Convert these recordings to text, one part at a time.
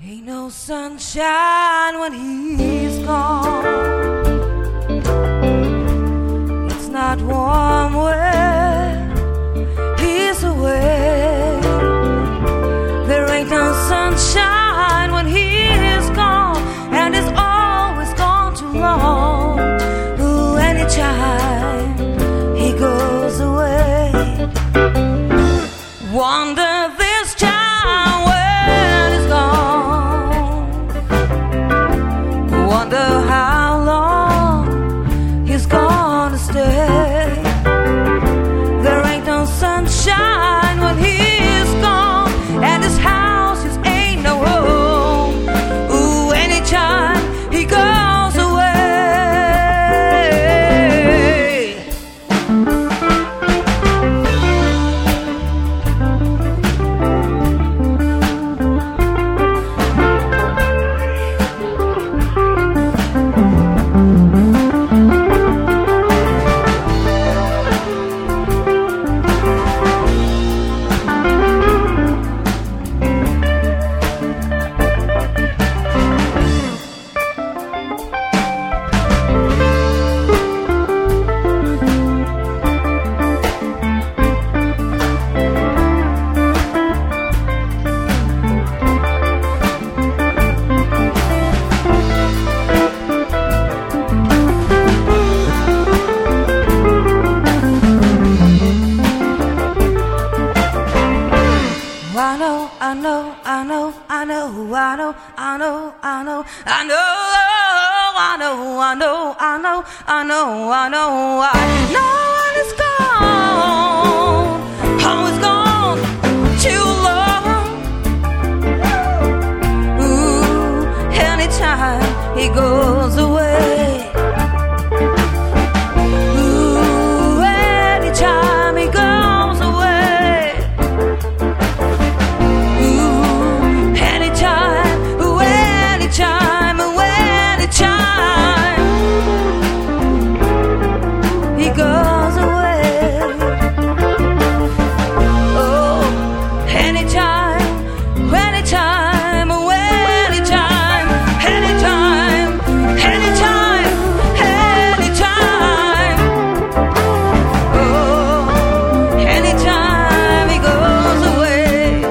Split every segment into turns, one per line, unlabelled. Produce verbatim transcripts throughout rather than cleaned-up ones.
Ain't no sunshine when he's gone. It's not warm when he's away. There ain't no sunshine when he's gone, and it's always gone too long. Ooh, anytime he goes away, wonder this time when he's gone. Wonder how long he's gonna stay. There ain't no sunshine when he's gone, and his house just ain't no home. Ooh, anytime he goes away. I know, I know, I know, I know, I know, I know, I know, I know, I know, I know, I know, I know, I know, I know when it's gone, oh, it's gone too long. Ooh, anytime he goes away. Ooh, anytime he goes away. Time, anytime he goes away. Oh, anytime, anytime, anytime, anytime, anytime, anytime. Oh, anytime he goes away.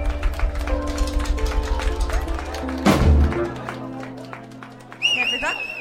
Can't be done.